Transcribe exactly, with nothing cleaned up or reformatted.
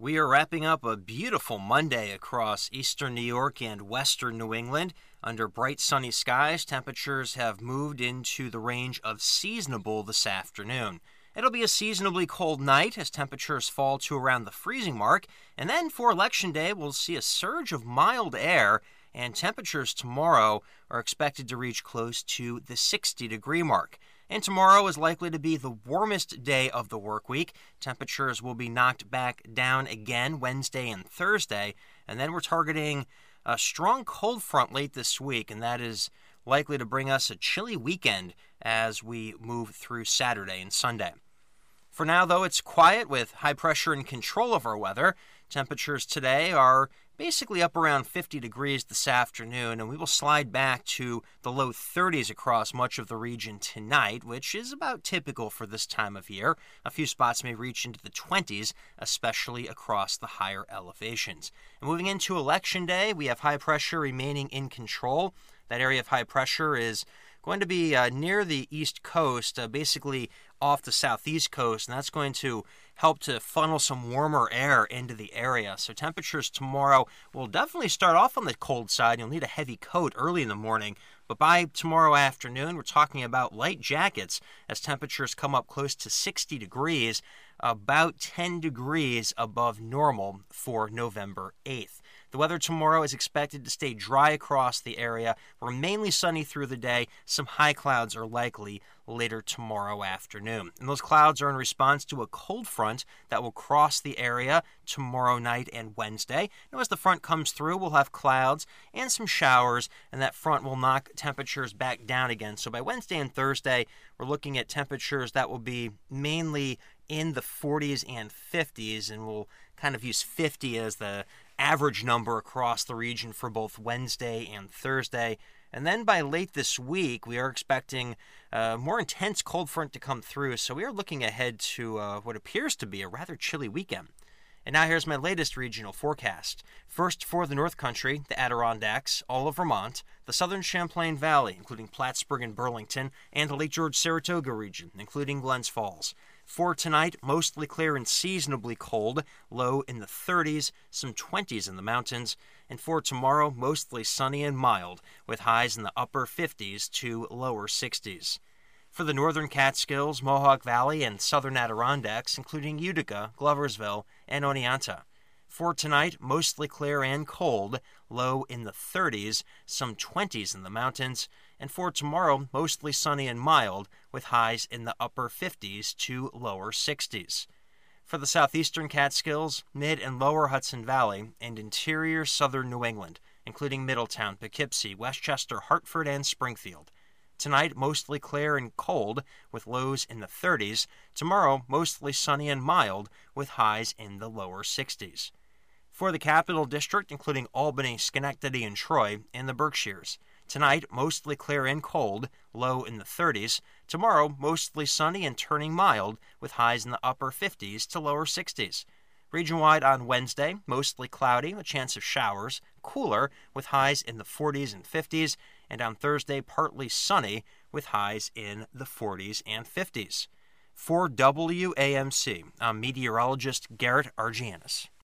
We are wrapping up a beautiful Monday across eastern New York and western New England. Under bright sunny skies, temperatures have moved into the range of seasonable this afternoon. It'll be a seasonably cold night as temperatures fall to around the freezing mark, and then for Election Day, we'll see a surge of mild air, and temperatures tomorrow are expected to reach close to the sixty-degree mark. And tomorrow is likely to be the warmest day of the work week. Temperatures will be knocked back down again Wednesday and Thursday. And then we're targeting a strong cold front late this week, and that is likely to bring us a chilly weekend as we move through Saturday and Sunday. For now, though, it's quiet with high pressure in control of our weather. Temperatures today are basically up around fifty degrees this afternoon, and we will slide back to the low thirties across much of the region tonight, which is about typical for this time of year. A few spots may reach into the twenties, especially across the higher elevations. And moving into Election Day, we have high pressure remaining in control. That area of high pressure is going to be uh, near the east coast, uh, basically off the southeast coast, and that's going to help to funnel some warmer air into the area. So temperatures tomorrow will definitely start off on the cold side. You'll need a heavy coat early in the morning, but by tomorrow afternoon, we're talking about light jackets as temperatures come up close to sixty degrees, about ten degrees above normal for November eighth. The weather tomorrow is expected to stay dry across the area. We're mainly sunny through the day. Some high clouds are likely later tomorrow afternoon. And those clouds are in response to a cold front that will cross the area tomorrow night and Wednesday. Now, as the front comes through, we'll have clouds and some showers, and that front will knock temperatures back down again. So by Wednesday and Thursday, we're looking at temperatures that will be mainly in the forties and fifties, and we'll kind of use fifty as the average number across the region for both Wednesday and Thursday. And then by late this week, we are expecting a more intense cold front to come through, so we are looking ahead to uh, what appears to be a rather chilly weekend. And now here's my latest regional forecast. First, for the North Country, the Adirondacks, all of Vermont, the southern Champlain Valley, including Plattsburgh and Burlington, and the Lake George-Saratoga region, including Glens Falls. For tonight, mostly clear and seasonably cold, low in the thirties, some twenties in the mountains. And for tomorrow, mostly sunny and mild, with highs in the upper fifties to lower sixties. For the northern Catskills, Mohawk Valley, and southern Adirondacks, including Utica, Gloversville, and Oneonta. For tonight, mostly clear and cold, low in the thirties, some twenties in the mountains. And for tomorrow, mostly sunny and mild, with highs in the upper fifties to lower sixties. For the southeastern Catskills, mid and lower Hudson Valley, and interior southern New England, including Middletown, Poughkeepsie, Westchester, Hartford, and Springfield. Tonight, mostly clear and cold, with lows in the thirties. Tomorrow, mostly sunny and mild, with highs in the lower sixties. For the Capital District, including Albany, Schenectady, and Troy, and the Berkshires. Tonight, mostly clear and cold, low in the thirties. Tomorrow, mostly sunny and turning mild, with highs in the upper fifties to lower sixties. Region-wide on Wednesday, mostly cloudy, a chance of showers, cooler, with highs in the forties and fifties, and on Thursday, partly sunny, with highs in the forties and fifties. For W A M C, I'm meteorologist Garrett Argianis.